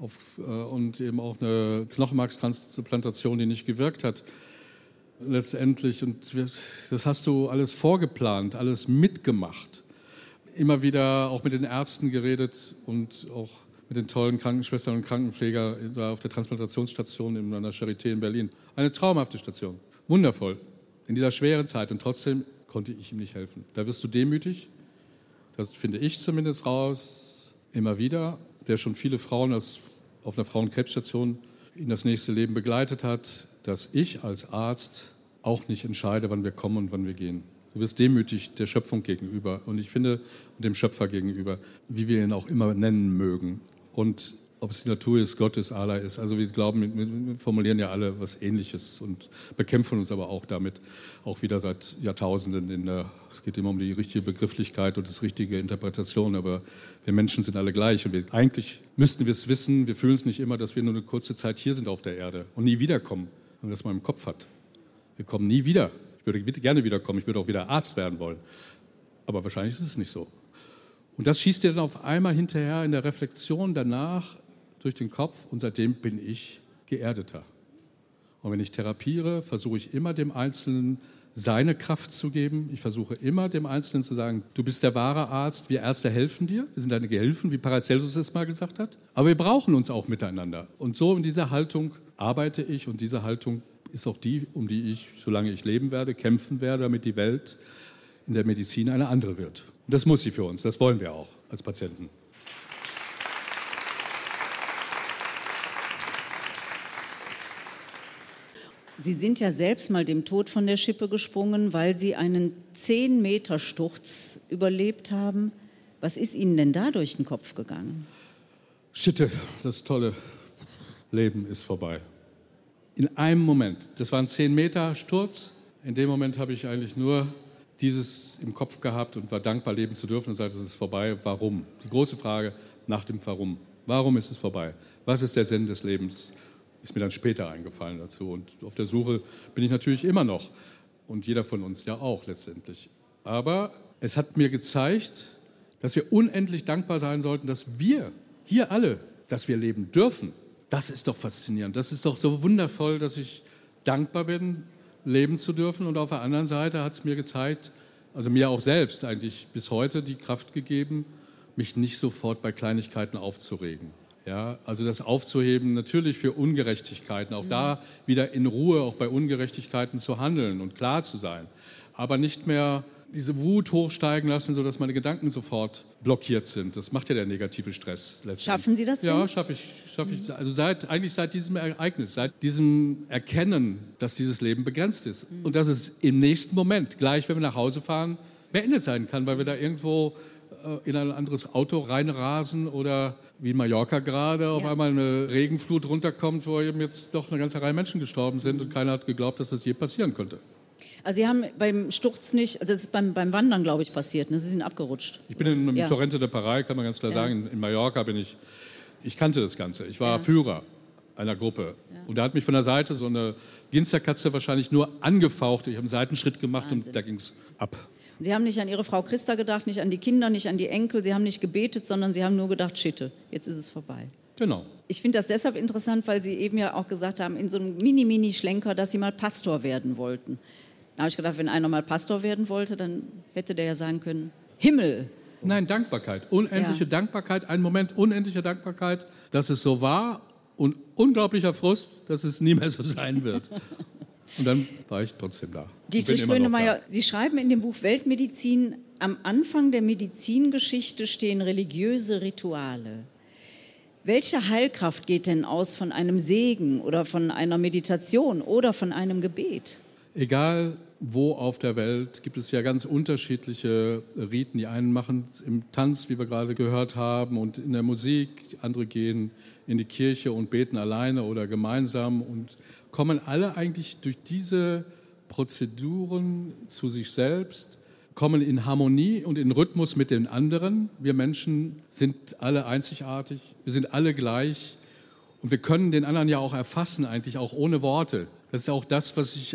und eben auch eine Knochenmarkstransplantation, die nicht gewirkt hat letztendlich. Und das hast du alles vorgeplant, alles mitgemacht. Immer wieder auch mit den Ärzten geredet und auch mit den tollen Krankenschwestern und Krankenpfleger da auf der Transplantationsstation in einer Charité in Berlin. Eine traumhafte Station. Wundervoll. In dieser schweren Zeit. Und trotzdem konnte ich ihm nicht helfen. Da wirst du demütig. Das finde ich zumindest raus. Immer wieder. Der schon viele Frauen auf einer Frauenkrebsstation in das nächste Leben begleitet hat. Dass ich als Arzt auch nicht entscheide, wann wir kommen und wann wir gehen. Du wirst demütig der Schöpfung gegenüber. Und ich finde, dem Schöpfer gegenüber, wie wir ihn auch immer nennen mögen. Und ob es die Natur ist, Gott ist, Allah ist. Also wir glauben, wir formulieren ja alle was Ähnliches und bekämpfen uns aber auch damit, auch wieder seit Jahrtausenden. Es geht immer um die richtige Begrifflichkeit und das richtige Interpretation, aber wir Menschen sind alle gleich. Und eigentlich müssten wir es wissen, wir fühlen es nicht immer, dass wir nur eine kurze Zeit hier sind auf der Erde und nie wiederkommen, wenn man das mal im Kopf hat. Wir kommen nie wieder. Ich würde gerne wiederkommen, ich würde auch wieder Arzt werden wollen. Aber wahrscheinlich ist es nicht so. Und das schießt dir dann auf einmal hinterher in der Reflexion danach durch den Kopf und seitdem bin ich geerdeter. Und wenn ich therapiere, versuche ich immer dem Einzelnen seine Kraft zu geben. Ich versuche immer dem Einzelnen zu sagen, du bist der wahre Arzt, wir Ärzte helfen dir, wir sind deine Gehilfen, wie Paracelsus es mal gesagt hat. Aber wir brauchen uns auch miteinander. Und so in dieser Haltung arbeite ich und diese Haltung ist auch die, um die ich, solange ich leben werde, kämpfen werde, damit die Welt in der Medizin eine andere wird. Und das muss sie für uns, das wollen wir auch als Patienten. Sie sind ja selbst mal dem Tod von der Schippe gesprungen, weil Sie einen 10-Meter-Sturz überlebt haben. Was ist Ihnen denn da durch den Kopf gegangen? Schitte, das tolle Leben ist vorbei. In einem Moment, das war ein 10-Meter-Sturz, in dem Moment habe ich eigentlich nur dieses im Kopf gehabt und war dankbar, leben zu dürfen und sagte, es ist vorbei. Warum? Die große Frage nach dem Warum. Warum ist es vorbei? Was ist der Sinn des Lebens? Ist mir dann später eingefallen dazu. Und auf der Suche bin ich natürlich immer noch. Und jeder von uns ja auch letztendlich. Aber es hat mir gezeigt, dass wir unendlich dankbar sein sollten, dass wir hier alle, dass wir leben dürfen. Das ist doch faszinierend. Das ist doch so wundervoll, dass ich dankbar bin, leben zu dürfen. Und auf der anderen Seite hat es mir gezeigt, also mir auch selbst eigentlich bis heute die Kraft gegeben, mich nicht sofort bei Kleinigkeiten aufzuregen. Ja, also das aufzuheben natürlich für Ungerechtigkeiten, auch da wieder in Ruhe auch bei Ungerechtigkeiten zu handeln und klar zu sein. Aber nicht mehr diese Wut hochsteigen lassen, sodass meine Gedanken sofort blockiert sind. Das macht ja der negative Stress letztendlich. Schaffen Sie das denn? Ja, schaffe ich. Also seit diesem Ereignis, seit diesem Erkennen, dass dieses Leben begrenzt ist. Und dass es im nächsten Moment, gleich wenn wir nach Hause fahren, beendet sein kann, weil wir da irgendwo in ein anderes Auto reinrasen oder wie in Mallorca gerade auf einmal eine Regenflut runterkommt, wo eben jetzt doch eine ganze Reihe Menschen gestorben sind und keiner hat geglaubt, dass das je passieren könnte. Also Sie haben beim Sturz nicht, also das ist beim Wandern, glaube ich, passiert, ne? Sie sind abgerutscht. Ich bin in einem Torrente de Paray, kann man ganz klar sagen. In Mallorca ich kannte das Ganze. Ich war Führer einer Gruppe. Ja. Und da hat mich von der Seite so eine Ginsterkatze wahrscheinlich nur angefaucht. Ich habe einen Seitenschritt gemacht und da ging es ab. Sie haben nicht an Ihre Frau Christa gedacht, nicht an die Kinder, nicht an die Enkel. Sie haben nicht gebetet, sondern Sie haben nur gedacht, Schitte, jetzt ist es vorbei. Genau. Ich finde das deshalb interessant, weil Sie eben ja auch gesagt haben, in so einem Mini-Schlenker, dass Sie mal Pastor werden wollten. Da habe ich gedacht, wenn einer mal Pastor werden wollte, dann hätte der ja sagen können, Himmel. Nein, Dankbarkeit, unendliche Dankbarkeit, ein Moment unendlicher Dankbarkeit, dass es so war und unglaublicher Frust, dass es nie mehr so sein wird. Und dann war ich trotzdem da. Dietrich Grönemeyer, Sie schreiben in dem Buch Weltmedizin, am Anfang der Medizingeschichte stehen religiöse Rituale. Welche Heilkraft geht denn aus von einem Segen oder von einer Meditation oder von einem Gebet? Egal wo auf der Welt gibt es ja ganz unterschiedliche Riten. Die einen machen es im Tanz, wie wir gerade gehört haben, und in der Musik. Andere gehen in die Kirche und beten alleine oder gemeinsam und kommen alle eigentlich durch diese Prozeduren zu sich selbst, kommen in Harmonie und in Rhythmus mit den anderen. Wir Menschen sind alle einzigartig, wir sind alle gleich und wir können den anderen ja auch erfassen, eigentlich auch ohne Worte. Das ist auch das,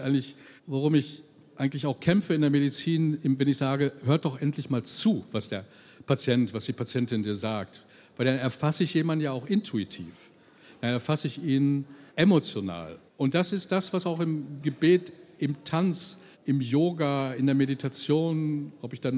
worum ich eigentlich auch kämpfe in der Medizin, wenn ich sage, hört doch endlich mal zu, was der Patient, was die Patientin dir sagt. Weil dann erfasse ich jemanden ja auch intuitiv, dann erfasse ich ihn emotional. Und das ist das, was auch im Gebet, im Tanz, im Yoga, in der Meditation, ob ich dann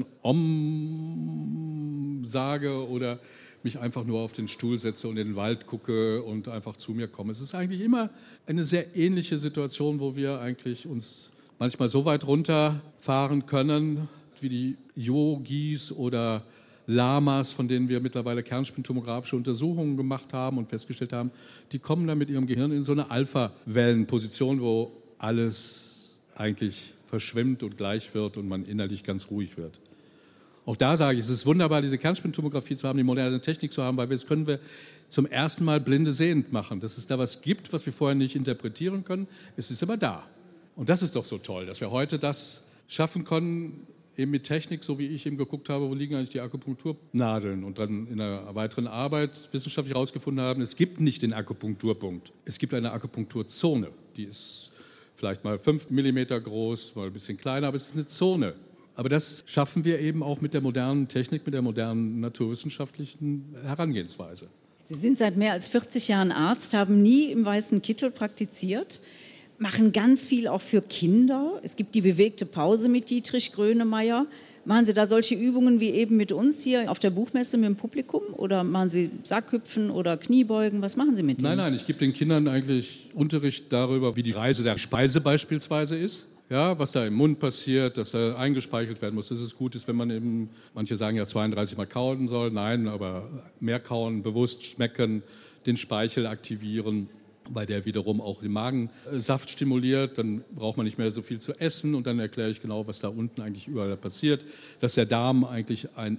Om sage oder mich einfach nur auf den Stuhl setze und in den Wald gucke und einfach zu mir komme. Es ist eigentlich immer eine sehr ähnliche Situation, wo wir eigentlich uns manchmal so weit runterfahren können, wie die Yogis oder Lamas, von denen wir mittlerweile kernspintomographische Untersuchungen gemacht haben und festgestellt haben, die kommen dann mit ihrem Gehirn in so eine Alpha-Wellenposition, wo alles eigentlich verschwimmt und gleich wird und man innerlich ganz ruhig wird. Auch da sage ich, es ist wunderbar, diese Kernspintomographie zu haben, die moderne Technik zu haben, weil das können wir zum ersten Mal blinde sehend machen. Dass es da was gibt, was wir vorher nicht interpretieren können, es ist aber da. Und das ist doch so toll, dass wir heute das schaffen können, eben mit Technik, so wie ich eben geguckt habe, wo liegen eigentlich die Akupunkturnadeln und dann in einer weiteren Arbeit wissenschaftlich herausgefunden haben, es gibt nicht den Akupunkturpunkt, es gibt eine Akupunkturzone, die ist vielleicht mal 5 mm groß, mal ein bisschen kleiner, aber es ist eine Zone. Aber das schaffen wir eben auch mit der modernen Technik, mit der modernen naturwissenschaftlichen Herangehensweise. Sie sind seit mehr als 40 Jahren Arzt, haben nie im weißen Kittel praktiziert, machen ganz viel auch für Kinder. Es gibt die bewegte Pause mit Dietrich Grönemeyer. Machen Sie da solche Übungen wie eben mit uns hier auf der Buchmesse mit dem Publikum? Oder machen Sie Sackhüpfen oder Kniebeugen? Was machen Sie mit denen? Nein, ich gebe den Kindern eigentlich Unterricht darüber, wie die Reise der Speise beispielsweise ist. Ja, was da im Mund passiert, dass da eingespeichelt werden muss, dass es gut ist, wenn man eben, manche sagen ja 32 Mal kauen soll, nein, aber mehr kauen, bewusst schmecken, den Speichel aktivieren. weil der wiederum auch den Magensaft stimuliert. Dann braucht man nicht mehr so viel zu essen und dann erkläre ich genau, was da unten eigentlich überall passiert, dass der Darm eigentlich ein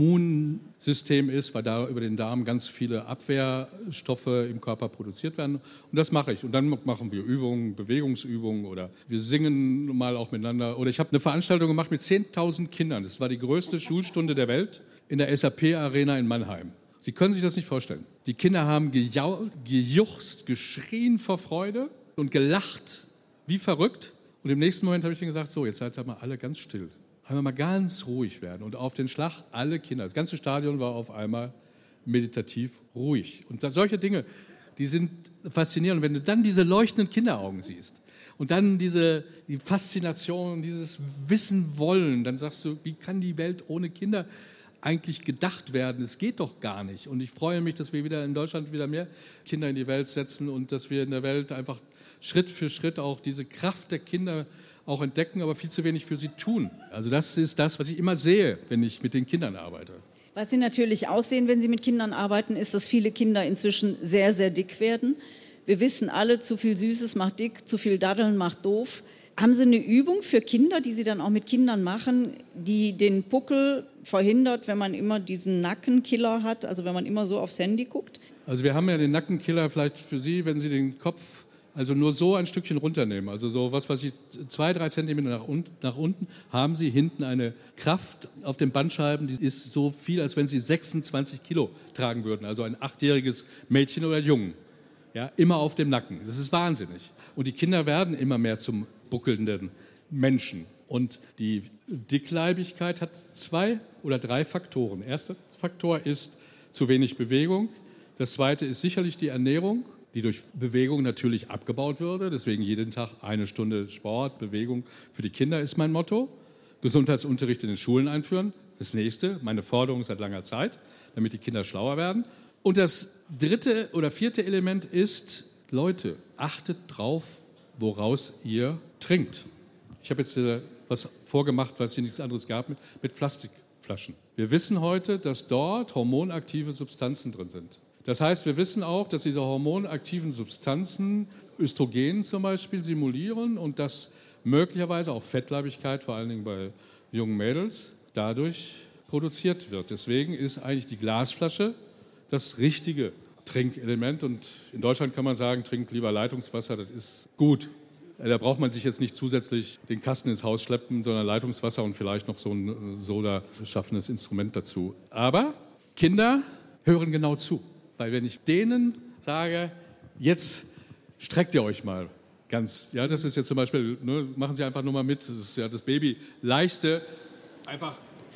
Immunsystem ist, weil da über den Darm ganz viele Abwehrstoffe im Körper produziert werden und das mache ich. Und dann machen wir Übungen, Bewegungsübungen oder wir singen mal auch miteinander. Oder ich habe eine Veranstaltung gemacht mit 10.000 Kindern. Das war die größte Schulstunde der Welt in der SAP-Arena in Mannheim. Sie können sich das nicht vorstellen. Die Kinder haben gejuchzt, geschrien vor Freude und gelacht wie verrückt. Und im nächsten Moment habe ich denen gesagt, so, jetzt seid ihr mal alle ganz still. Einmal mal ganz ruhig werden. Und auf den Schlag alle Kinder. Das ganze Stadion war auf einmal meditativ ruhig. Und solche Dinge, die sind faszinierend. Und wenn du dann diese leuchtenden Kinderaugen siehst und dann die Faszination, dieses Wissen wollen, dann sagst du, wie kann die Welt ohne Kinder eigentlich gedacht werden? Es geht doch gar nicht. Und ich freue mich, dass wir wieder in Deutschland wieder mehr Kinder in die Welt setzen und dass wir in der Welt einfach Schritt für Schritt auch diese Kraft der Kinder auch entdecken, aber viel zu wenig für sie tun. Also das ist das, was ich immer sehe, wenn ich mit den Kindern arbeite. Was Sie natürlich auch sehen, wenn Sie mit Kindern arbeiten, ist, dass viele Kinder inzwischen sehr, sehr dick werden. Wir wissen alle, zu viel Süßes macht dick, zu viel Daddeln macht doof. Haben Sie eine Übung für Kinder, die Sie dann auch mit Kindern machen, die den Buckel verhindert, wenn man immer diesen Nackenkiller hat, also wenn man immer so aufs Handy guckt? Also wir haben ja den Nackenkiller vielleicht für Sie, wenn Sie den Kopf also nur so ein Stückchen runternehmen, also so was weiß ich, 2-3 Zentimeter nach unten, haben Sie hinten eine Kraft auf den Bandscheiben, die ist so viel, als wenn Sie 26 Kilo tragen würden, also ein 8-jähriges Mädchen oder Jungen. Ja, immer auf dem Nacken. Das ist wahnsinnig. Und die Kinder werden immer mehr zum buckelnden Menschen. Und die Dickleibigkeit hat 2 oder 3 Faktoren. Erster Faktor ist zu wenig Bewegung. Das zweite ist sicherlich die Ernährung, die durch Bewegung natürlich abgebaut würde. Deswegen jeden Tag 1 Stunde Sport, Bewegung für die Kinder ist mein Motto. Gesundheitsunterricht in den Schulen einführen. Das nächste, meine Forderung seit langer Zeit, damit die Kinder schlauer werden. Und das 3. oder 4. Element ist, Leute, achtet drauf, woraus ihr trinkt. Ich habe jetzt was vorgemacht, was hier nichts anderes gab, mit Plastikflaschen. Wir wissen heute, dass dort hormonaktive Substanzen drin sind. Das heißt, wir wissen auch, dass diese hormonaktiven Substanzen Östrogen zum Beispiel simulieren und dass möglicherweise auch Fettleibigkeit, vor allen Dingen bei jungen Mädels, dadurch produziert wird. Deswegen ist eigentlich die Glasflasche das richtige Trinkelement. Und in Deutschland kann man sagen, trinkt lieber Leitungswasser, das ist gut. Da braucht man sich jetzt nicht zusätzlich den Kasten ins Haus schleppen, sondern Leitungswasser und vielleicht noch so ein soda-schaffendes Instrument dazu. Aber Kinder hören genau zu. Weil wenn ich denen sage, jetzt streckt ihr euch mal ganz, ja, das ist jetzt zum Beispiel, ne, machen Sie einfach nur mal mit, das ist ja das Baby leichte, einfach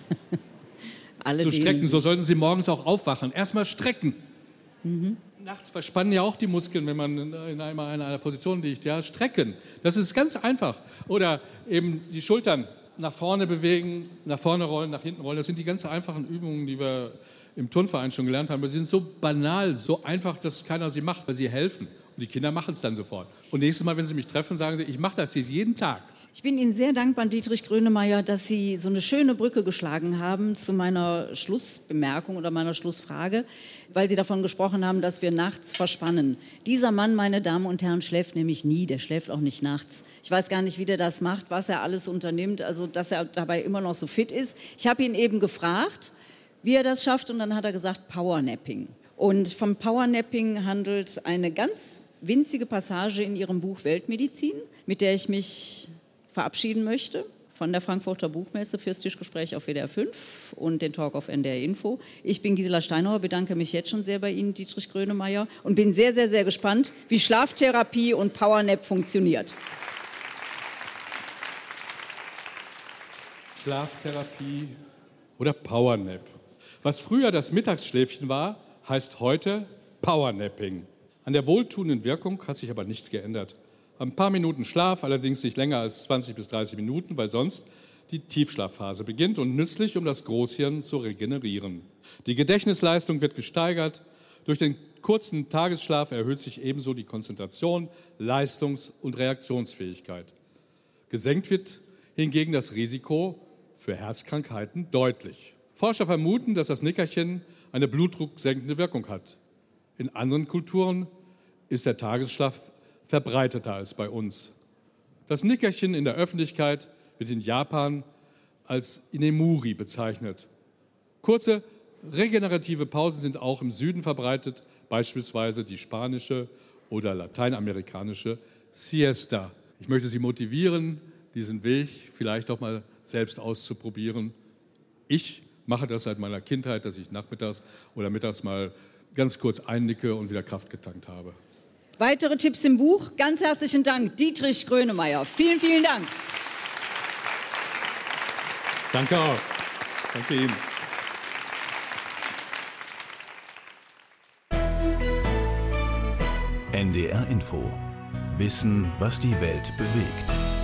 zu strecken. So sollten Sie morgens auch aufwachen. Erstmal strecken. Mhm. Nachts verspannen ja auch die Muskeln, wenn man in einer Position liegt. Ja, strecken. Das ist ganz einfach. Oder eben die Schultern nach vorne bewegen, nach vorne rollen, nach hinten rollen. Das sind die ganz einfachen Übungen, die wir im Turnverein schon gelernt haben. Sie sind so banal, so einfach, dass keiner sie macht, weil sie helfen. Und die Kinder machen es dann sofort. Und nächstes Mal, wenn sie mich treffen, sagen sie, ich mache das jetzt jeden Tag. Ich bin Ihnen sehr dankbar, Dietrich Grönemeyer, dass Sie so eine schöne Brücke geschlagen haben zu meiner Schlussbemerkung oder meiner Schlussfrage, weil Sie davon gesprochen haben, dass wir nachts verspannen. Dieser Mann, meine Damen und Herren, schläft nämlich nie, der schläft auch nicht nachts. Ich weiß gar nicht, wie der das macht, was er alles unternimmt, also dass er dabei immer noch so fit ist. Ich habe ihn eben gefragt, wie er das schafft, und dann hat er gesagt, Powernapping. Und vom Powernapping handelt eine ganz winzige Passage in Ihrem Buch Weltmedizin, mit der ich mich verabschieden möchte von der Frankfurter Buchmesse fürs Tischgespräch auf WDR 5 und den Talk auf NDR Info. Ich bin Gisela Steinauer, bedanke mich jetzt schon sehr bei Ihnen, Dietrich Grönemeyer, und bin sehr, sehr, sehr gespannt, wie Schlaftherapie und Powernap funktioniert. Schlaftherapie oder Powernap. Was früher das Mittagsschläfchen war, heißt heute Powernapping. An der wohltuenden Wirkung hat sich aber nichts geändert. Ein paar Minuten Schlaf, allerdings nicht länger als 20 bis 30 Minuten, weil sonst die Tiefschlafphase beginnt und nützlich, um das Großhirn zu regenerieren. Die Gedächtnisleistung wird gesteigert. Durch den kurzen Tagesschlaf erhöht sich ebenso die Konzentration, Leistungs- und Reaktionsfähigkeit. Gesenkt wird hingegen das Risiko für Herzkrankheiten deutlich. Forscher vermuten, dass das Nickerchen eine blutdrucksenkende Wirkung hat. In anderen Kulturen ist der Tagesschlaf verbreiteter als bei uns. Das Nickerchen in der Öffentlichkeit wird in Japan als Inemuri bezeichnet. Kurze, regenerative Pausen sind auch im Süden verbreitet, beispielsweise die spanische oder lateinamerikanische Siesta. Ich möchte Sie motivieren, diesen Weg vielleicht doch mal selbst auszuprobieren. Ich mache das seit meiner Kindheit, dass ich nachmittags oder mittags mal ganz kurz einnicke und wieder Kraft getankt habe. Weitere Tipps im Buch. Ganz herzlichen Dank, Dietrich Grönemeyer. Vielen, vielen Dank. Danke auch. Danke Ihnen. NDR Info. Wissen, was die Welt bewegt.